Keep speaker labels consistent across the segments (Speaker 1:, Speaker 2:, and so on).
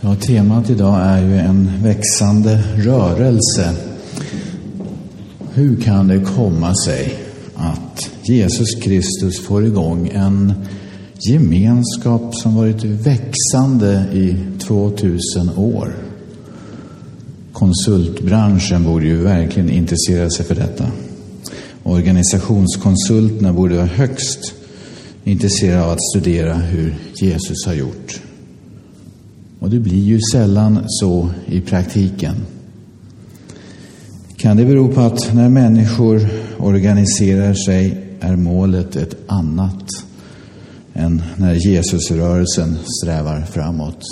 Speaker 1: Ja, temat idag är ju en växande rörelse. Hur kan det komma sig att Jesus Kristus får igång en gemenskap som varit växande i 2000 år? Konsultbranschen borde ju verkligen intressera sig för detta. Organisationskonsulterna borde vara högst intresserade av att studera hur Jesus har gjort. Och det blir ju sällan så i praktiken. Kan det bero på att när människor organiserar sig är målet ett annat än när Jesusrörelsen strävar framåt?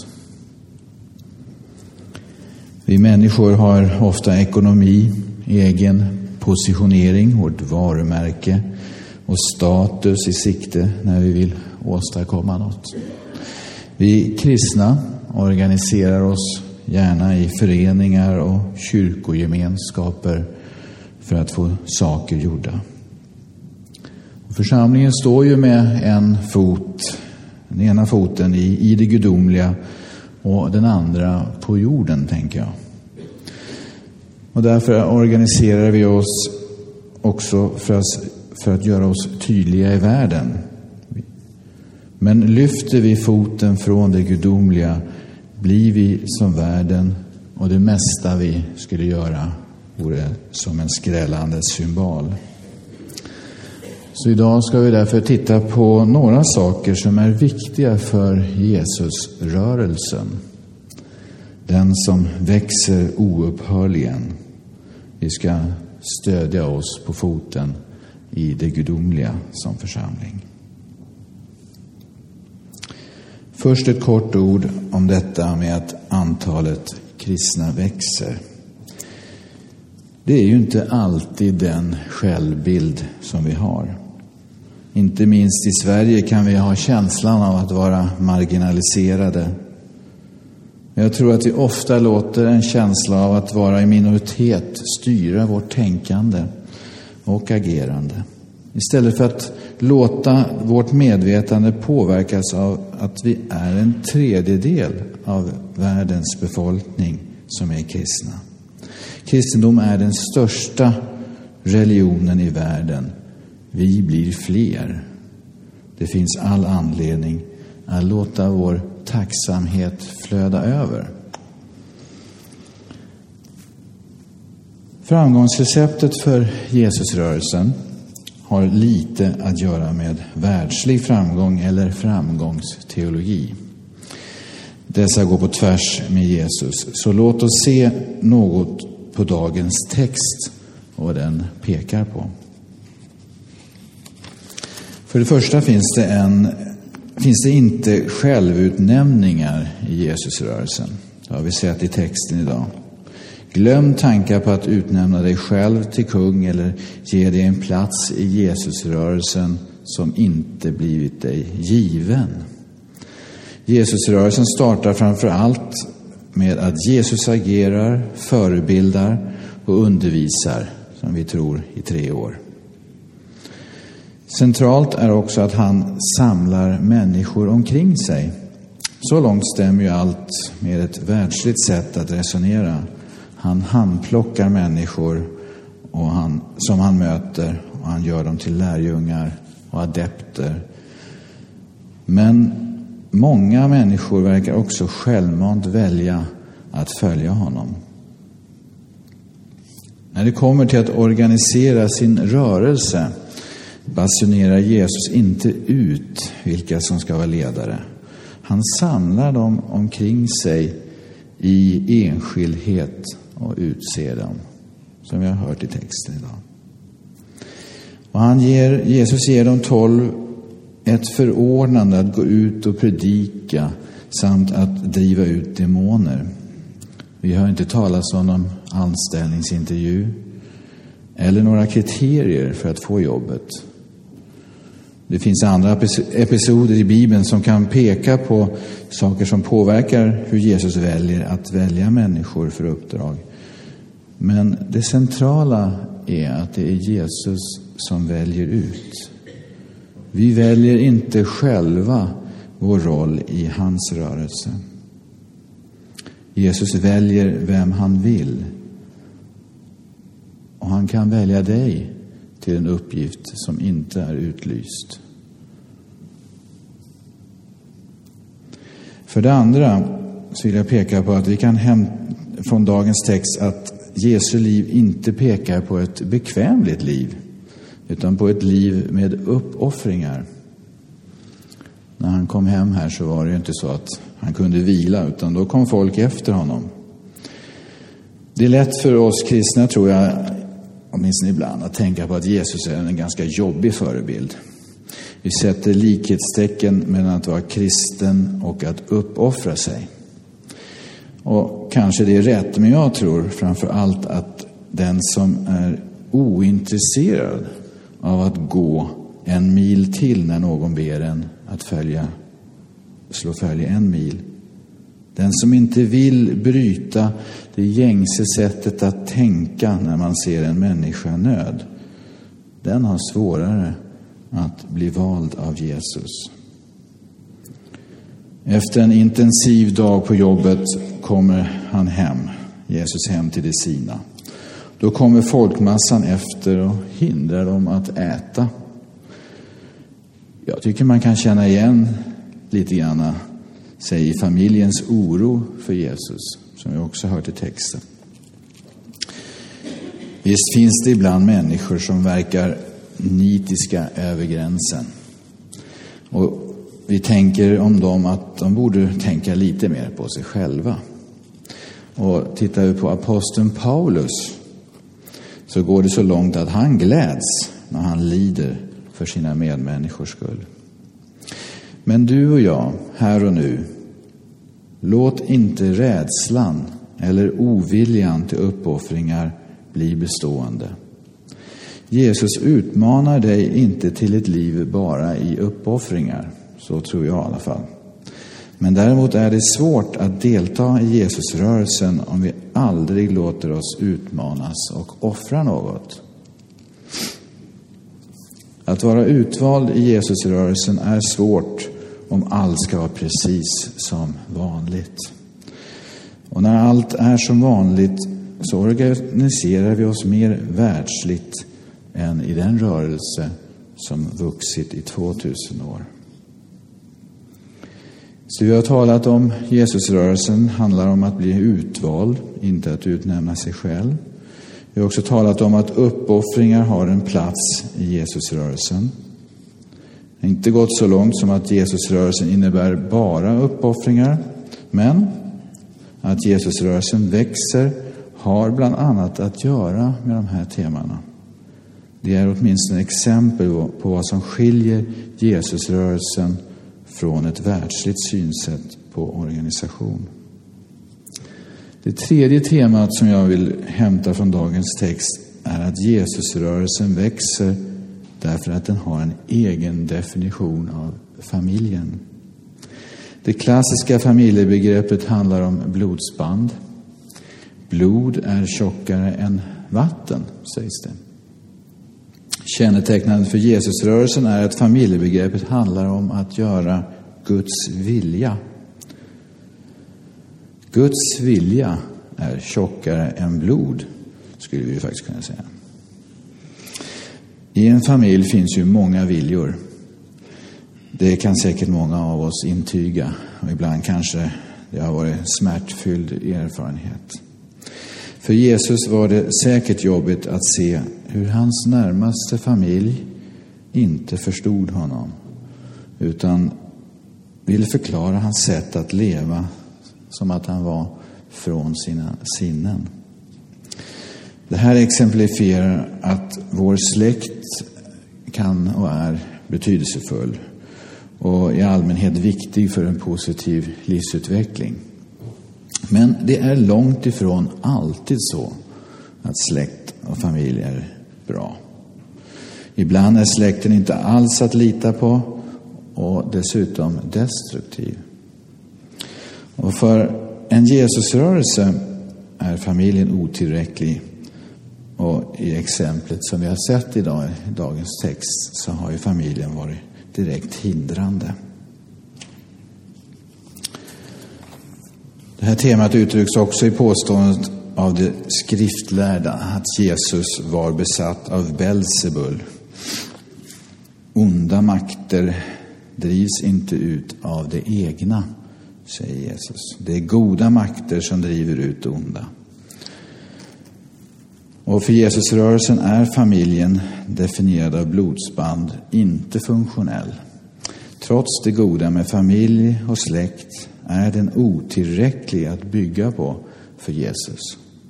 Speaker 1: Vi människor har ofta ekonomi, egen positionering, vårt varumärke och status i sikte när vi vill åstadkomma något. Vi kristna organiserar oss gärna i föreningar och kyrkogemenskaper för att få saker gjorda. Församlingen står ju med den ena foten i det gudomliga och den andra på jorden, tänker jag. Och därför organiserar vi oss också för att göra oss tydliga i världen. Men lyfter vi foten från det gudomliga blir vi som världen, och det mesta vi skulle göra vore som en skrällande symbol. Så idag ska vi därför titta på några saker som är viktiga för Jesusrörelsen. Den som växer oupphörligen. Vi ska stödja oss på foten i det gudomliga som församling. Först ett kort ord om detta med att antalet kristna växer. Det är ju inte alltid den självbild som vi har. Inte minst i Sverige kan vi ha känslan av att vara marginaliserade. Jag tror att vi ofta låter en känsla av att vara i minoritet styra vårt tänkande och agerande. Istället för att låta vårt medvetande påverkas av att vi är en tredjedel av världens befolkning som är kristna. Kristendom är den största religionen i världen. Vi blir fler. Det finns all anledning att låta vår tacksamhet flöda över. Framgångsreceptet för Jesusrörelsen har lite att göra med världslig framgång eller framgångsteologi. Dessa går på tvärs med Jesus. Så låt oss se något på dagens text och vad den pekar på. För det första finns det inte självutnämningar i Jesusrörelsen. Det har vi sett i texten idag. Glöm tankar på att utnämna dig själv till kung eller ge dig en plats i Jesusrörelsen som inte blivit dig given. Jesusrörelsen startar framför allt med att Jesus agerar, förebildar och undervisar, som vi tror, i 3 år. Centralt är också att han samlar människor omkring sig. Så långt stämmer ju allt med ett världsligt sätt att resonera. Han handplockar människor som han möter, och han gör dem till lärjungar och adepter. Men många människor verkar också självmant välja att följa honom. När det kommer till att organisera sin rörelse basunerar Jesus inte ut vilka som ska vara ledare. Han samlar dem omkring sig i enskildhet och utser dem, som vi har hört i texten idag. Och Jesus ger de 12 ett förordnande att gå ut och predika samt att driva ut demoner. Vi har inte talat om någon anställningsintervju eller några kriterier för att få jobbet. Det finns andra episoder i Bibeln som kan peka på saker som påverkar hur Jesus väljer att välja människor för uppdrag. Men det centrala är att det är Jesus som väljer ut. Vi väljer inte själva vår roll i hans rörelse. Jesus väljer vem han vill. Och han kan välja dig till en uppgift som inte är utlyst. För det andra så vill jag peka på att vi kan från dagens text att Jesu liv inte pekar på ett bekvämligt liv, utan på ett liv med uppoffringar. När han kom hem här så var det ju inte så att han kunde vila, utan då kom folk efter honom. Det är lätt för oss kristna, tror jag, åtminstone ibland, att tänka på att Jesus är en ganska jobbig förebild. Vi sätter likhetstecken mellan att vara kristen och att uppoffra sig. Och kanske det är rätt, men jag tror framför allt att den som är ointresserad av att gå en mil till när någon ber en att slå följe en mil, den som inte vill bryta det gängse sättet att tänka när man ser en människa nöd, den har svårare att bli vald av Jesus. Efter en intensiv dag på jobbet kommer han hem, Jesus hem till de sina. Då kommer folkmassan efter och hindrar dem att äta. Jag tycker man kan känna igen lite grann sig i familjens oro för Jesus, som vi också hört i texten. Visst finns det ibland människor som verkar nitiska över gränsen. Och vi tänker om dem att de borde tänka lite mer på sig själva. Och tittar vi på aposteln Paulus så går det så långt att han gläds när han lider för sina medmänniskors skull. Men du och jag, här och nu, låt inte rädslan eller oviljan till uppoffringar bli bestående. Jesus utmanar dig inte till ett liv bara i uppoffringar, så tror jag i alla fall. Men däremot är det svårt att delta i Jesusrörelsen om vi aldrig låter oss utmanas och offra något. Att vara utvald i Jesusrörelsen är svårt om allt ska vara precis som vanligt. Och när allt är som vanligt så organiserar vi oss mer världsligt än i den rörelse som vuxit i 2000 år. Så vi har talat om Jesusrörelsen handlar om att bli utvald, inte att utnämna sig själv. Vi har också talat om att uppoffringar har en plats i Jesusrörelsen. Det har inte gått så långt som att Jesusrörelsen innebär bara uppoffringar, men att Jesusrörelsen växer har bland annat att göra med de här temana. Det är åtminstone exempel på vad som skiljer Jesusrörelsen från ett världsligt synsätt på organisation. Det tredje temat som jag vill hämta från dagens text är att Jesusrörelsen växer därför att den har en egen definition av familjen. Det klassiska familjebegreppet handlar om blodsband. Blod är tjockare än vatten, sägs det. Kännetecknande för Jesusrörelsen är att familjebegreppet handlar om att göra Guds vilja. Guds vilja är tjockare än blod, skulle vi faktiskt kunna säga. I en familj finns ju många viljor. Det kan säkert många av oss intyga. Och ibland kanske det har varit smärtfylld erfarenhet. För Jesus var det säkert jobbigt att se hur hans närmaste familj inte förstod honom, utan ville förklara hans sätt att leva som att han var från sina sinnen. Det här exemplifierar att vår släkt kan och är betydelsefull och i allmänhet viktig för en positiv livsutveckling. Men det är långt ifrån alltid så att släkt och familj är bra. Ibland är släkten inte alls att lita på och dessutom destruktiv. Och för en Jesusrörelse är familjen otillräcklig. Och i exemplet som vi har sett idag i dagens text så har ju familjen varit direkt hindrande. Det här temat uttrycks också i påståendet av de skriftlärda att Jesus var besatt av Belzebul. Onda makter drivs inte ut av det egna, säger Jesus. Det är goda makter som driver ut det onda. Och för Jesusrörelsen är familjen definierad av blodsband inte funktionell. Trots det goda med familj och släkt är den otillräcklig att bygga på för Jesus.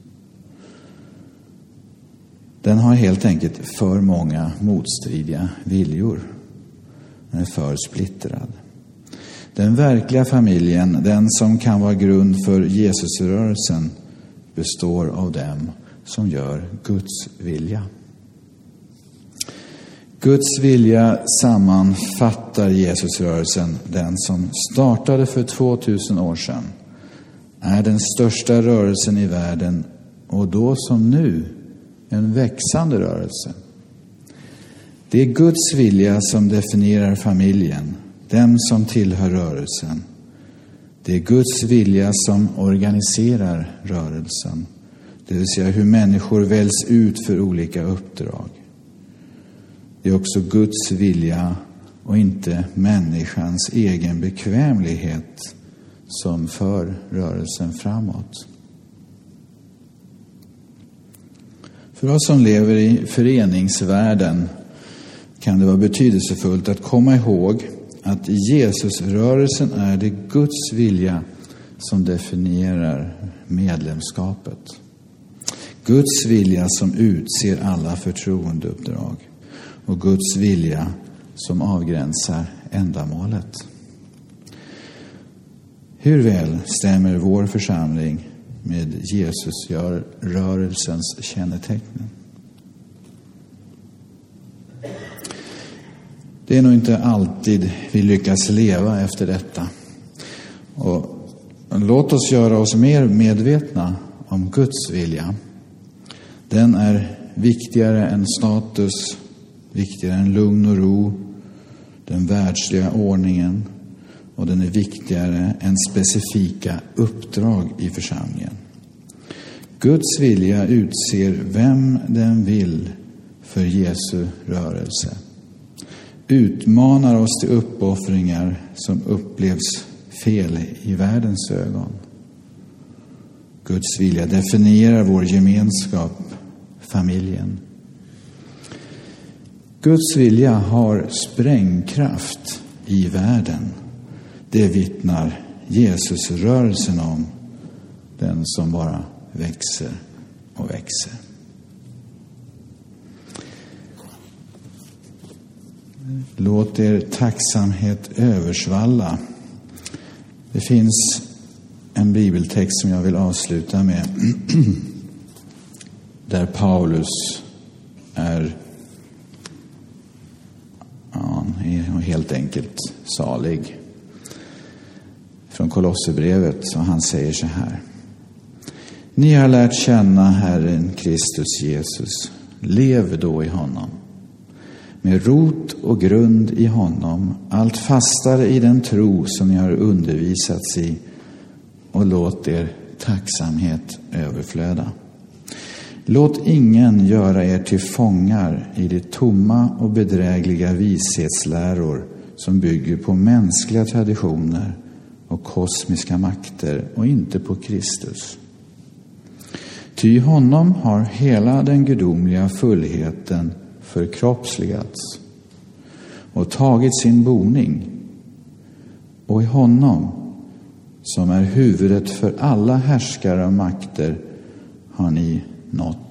Speaker 1: Den har helt enkelt för många motstridiga viljor. Den är för splittrad. Den verkliga familjen, den som kan vara grund för Jesusrörelsen, består av dem som gör Guds vilja. Guds vilja sammanfattar Jesusrörelsen, den som startade för 2000 år sedan, är den största rörelsen i världen och då som nu en växande rörelse. Det är Guds vilja som definierar familjen, dem som tillhör rörelsen. Det är Guds vilja som organiserar rörelsen, det vill säga hur människor väljs ut för olika uppdrag. Det är också Guds vilja och inte människans egen bekvämlighet som för rörelsen framåt. För oss som lever i föreningsvärlden kan det vara betydelsefullt att komma ihåg att i Jesusrörelsen är det Guds vilja som definierar medlemskapet. Guds vilja som utser alla förtroendeuppdrag och Guds vilja som avgränsar ändamålet. Hur väl stämmer vår församling med Jesusrörelsens kännetecken? Det är nog inte alltid vi lyckas leva efter detta. Och låt oss göra oss mer medvetna om Guds vilja. Den är viktigare än status, viktigare än lugn och ro, den världsliga ordningen, och den är viktigare än specifika uppdrag i församlingen. Guds vilja utser vem den vill för Jesu rörelse. Utmanar oss till uppoffringar som upplevs fel i världens ögon. Guds vilja definierar vår gemenskap, familjen. Guds vilja har sprängkraft i världen. Det vittnar Jesusrörelsen om, den som bara växer och växer. Låt er tacksamhet översvalla. Det finns en bibeltext som jag vill avsluta med där Paulus är helt enkelt salig. Från Kolosserbrevet, så han säger så här: Ni har lärt känna Herren Kristus Jesus. Lev då i honom. Med rot och grund i honom, allt fastare i den tro som ni har undervisats i, och låt er tacksamhet överflöda. Låt ingen göra er till fångar i de tomma och bedrägliga vishetsläror som bygger på mänskliga traditioner och kosmiska makter och inte på Kristus. Ty honom har hela den gudomliga fullheten förkroppsligats och tagit sin boning, och i honom som är huvudet för alla härskare och makter har ni nått